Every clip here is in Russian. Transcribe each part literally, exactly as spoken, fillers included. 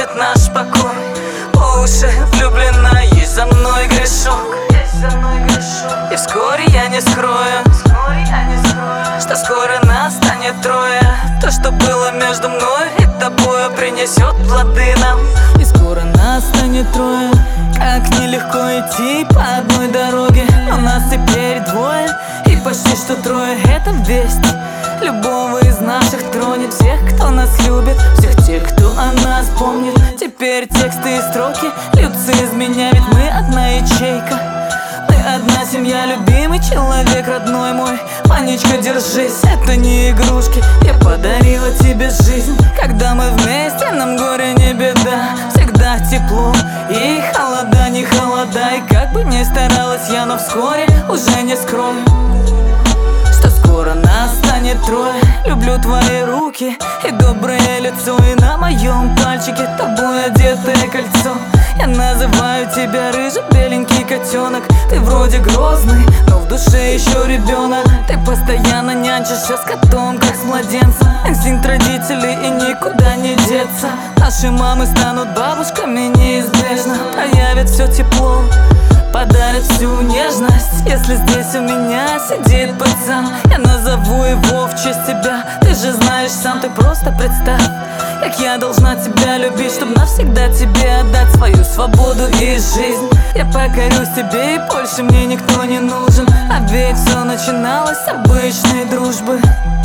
нарушит наш покой. По уши влюблена, есть за мной грешок. И вскоре я не скрою, что скоро нас станет трое. То, что было между мной и тобою, принесет плоды нам. И скоро нас станет трое. Как нелегко идти по одной дороге, но нас теперь двое, и почти что трое. Это весть любого из наших тронет. Всех, кто нас любит, всех тех, кто о нас помнит. Теперь тексты и строки льются из меня, ведь мы одна ячейка. Мы одна семья, любимый человек, родной мой. Манечка, держись, это не игрушки. Я подарила тебе жизнь. Когда мы вместе, нам горе не беда. Всегда тепло и холода, не холода. И как бы ни старалась я, но вскоре уже не скрою, что скоро нас станет трое. Люблю твои руки и доброе лицо, и на моем пальчике тобой одетое кольцо. Я называю тебя рыжий беленький котенок. Ты вроде грозный, но в душе еще ребенок. Ты постоянно нянчишься с котом, как с младенцем. Инстинкт родителей и никуда не деться. Наши мамы станут бабушками неизбежно. Проявят все тепло, подарят всю нежность. Если здесь у меня сидит пацан, я назову его в честь тебя. Ты же знаешь сам, ты просто представь, как я должна тебя любить, чтобы навсегда тебе отдать свою свободу и жизнь. Я покорюсь тебе, и больше мне никто не нужен. А ведь все начиналось с обычной дружбы.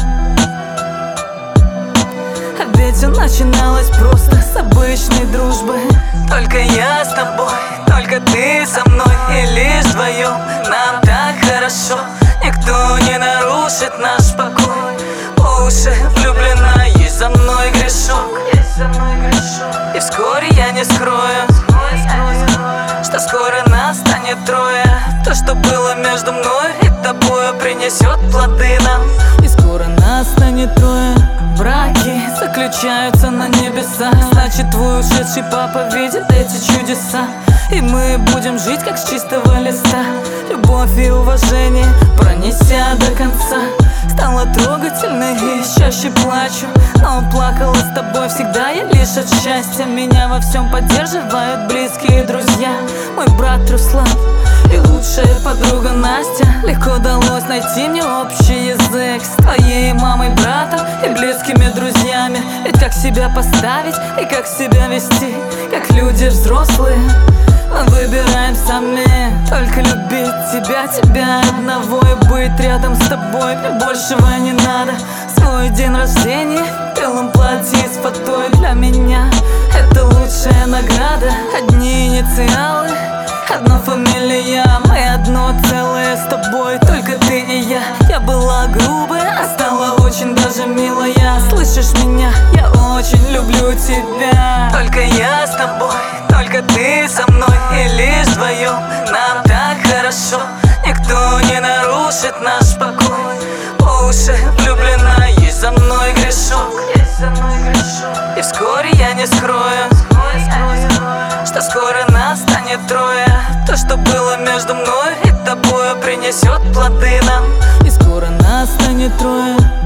А ведь все начиналось просто с обычной дружбы. Только я с тобой, только ты со мной, и лишь вдвоем нам так хорошо. Никто не нарушит наш покой. По уши влюблена, есть за мной грешок. И вскоре я не скрою, что скоро нас станет трое. То, что было между мной и тобою, принесет плоды нам. И скоро нас станет трое. Браки заключаются на небесах. Значит, твой ушедший папа видит эти чудеса. И мы будем жить, как с чистого листа. Любовь и уважение пронеся до конца. Стала трогательной и чаще плачу, но плакала с тобой всегда я лишь от счастья. Меня во всем поддерживают близкие друзья. Мой брат Руслан и лучшая подруга Настя. Легко далось найти мне общий язык с твоей мамой, братом и близкими друзьями. Ведь как себя поставить и как себя вести, как люди взрослые, мы выбираем сами. Только любить тебя, тебя одного, и быть рядом с тобой. Мне большего не надо. Свой день рождения в белом платье с фатой для меня — это лучшая награда. Одни инициалы, одна фамилия, мы одно целое с тобой, только ты и я. Я была грубая, а стала очень даже милая. Слышишь меня? Я очень люблю тебя. Только я с тобой, только ты со мной, и лишь вдвоем нам так хорошо. Никто не нарушит наш покой. По уши влюблена, есть за мной грешок. И вскоре я не скрою, что скоро нас станет трое. То, что было между мной и тобою, принесет плоды нам. И скоро нас станет трое.